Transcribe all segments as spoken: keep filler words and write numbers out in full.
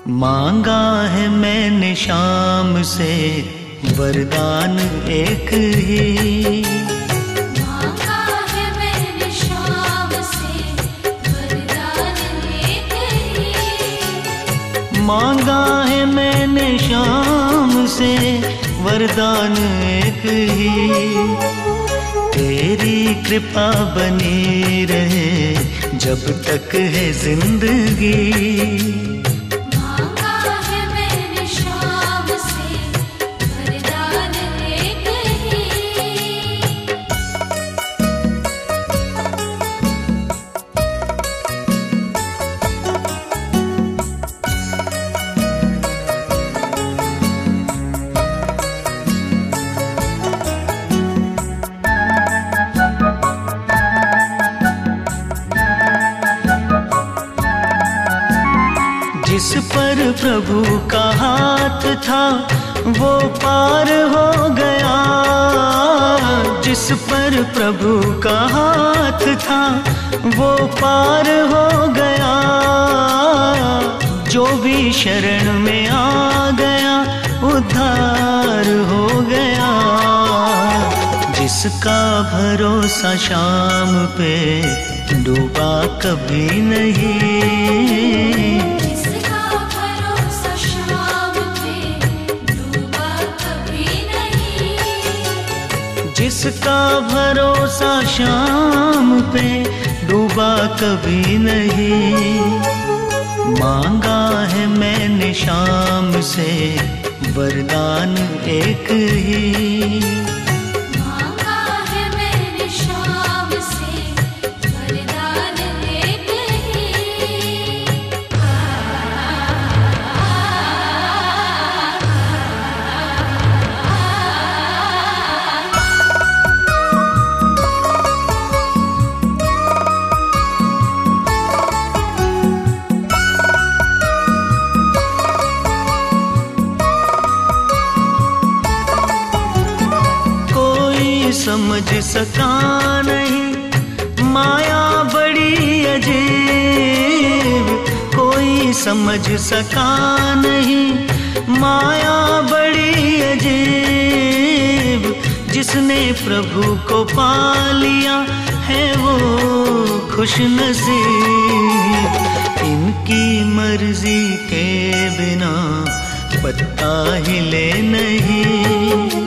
मांगा है मैंने शाम से वरदान एक ही, मांगा है मैंने शाम से वरदान एक ही, मांगा है मैंने शाम से वरदान एक ही। तेरी कृपा बनी रहे जब तक है जिंदगी, जिस पर प्रभु का हाथ था वो पार हो गया, जिस पर प्रभु का हाथ था वो पार हो गया। जो भी शरण में आ गया उद्धार हो गया। जिसका भरोसा शाम पे डूबा कभी नहीं, जिसका भरोसा शाम पे डूबा कभी नहीं। मांगा है मैंने शाम से वरदान एक ही, मांगा है मैंने शाम से वरदान एक ही। समझ सका नहीं माया बड़ी अजीब, कोई समझ सका नहीं माया बड़ी अजीब। जिसने प्रभु को पा लिया है वो खुश नसीब। इनकी मर्जी के बिना पत्ता हिले नहीं,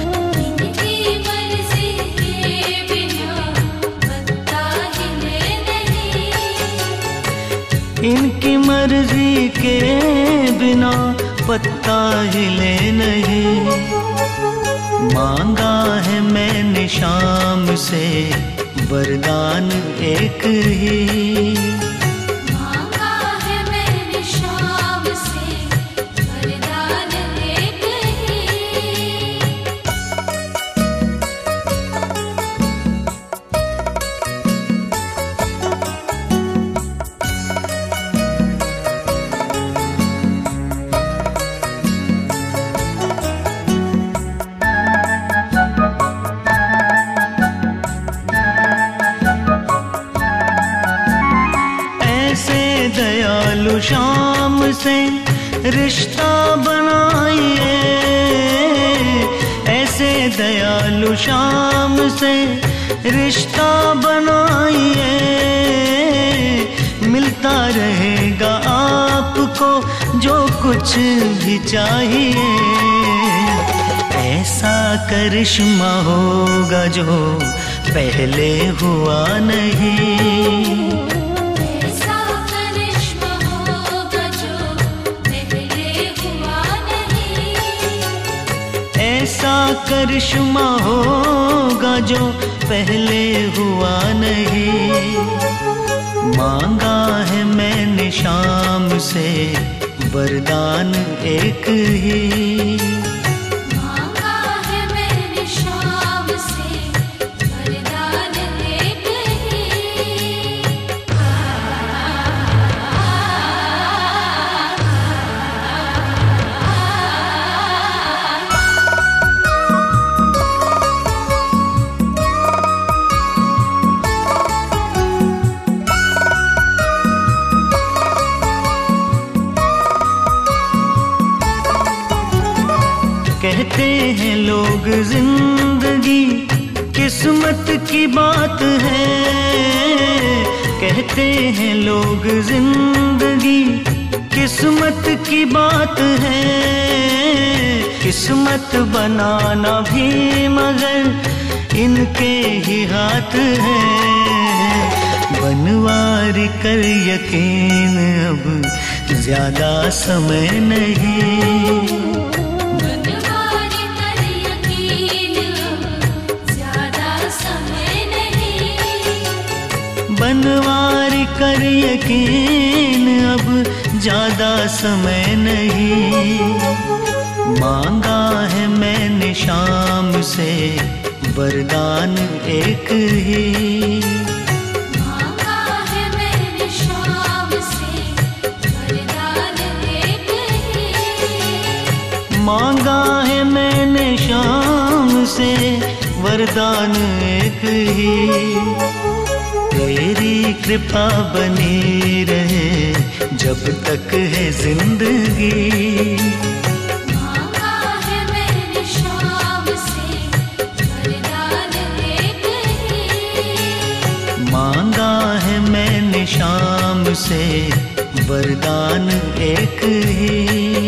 इनकी मर्जी के बिना पत्ता हिले नहीं। मांगा है मैंने शाम से वरदान एक ही, मांगा है मैंने शाम से वरदान एक ही। दयालु शाम से रिश्ता बनाइए, ऐसे दयालु शाम से रिश्ता बनाइए। मिलता रहेगा आपको जो कुछ भी चाहिए। ऐसा करिश्मा होगा जो पहले हुआ नहीं, ऐसा करिश्मा होगा जो पहले हुआ नहीं। मांगा है मैंने शाम से वरदान एक ही, मांगा है मैंने शाम से वरदान एक ही। कहते हैं लोग जिंदगी किस्मत की बात है, कहते हैं लोग जिंदगी किस्मत की बात है। किस्मत बनाना भी मगर इनके ही हाथ है। बनवारी कर यकीन अब ज्यादा समय नहीं, बनवारी कर यकीन अब ज्यादा समय नहीं, बनवारी कर यकीन अब ज्यादा समय नहीं। मांगा है मैंने शाम से वरदान एक ही, मांगा है मैंने शाम से वरदान एक ही, मांगा है मैंने शाम से वरदान एक ही। तेरी कृपा बनी रहे जब तक है जिंदगी, मांगा है मैंने शाम से वरदान एक ही, मांगा है मैंने शाम से वरदान एक ही।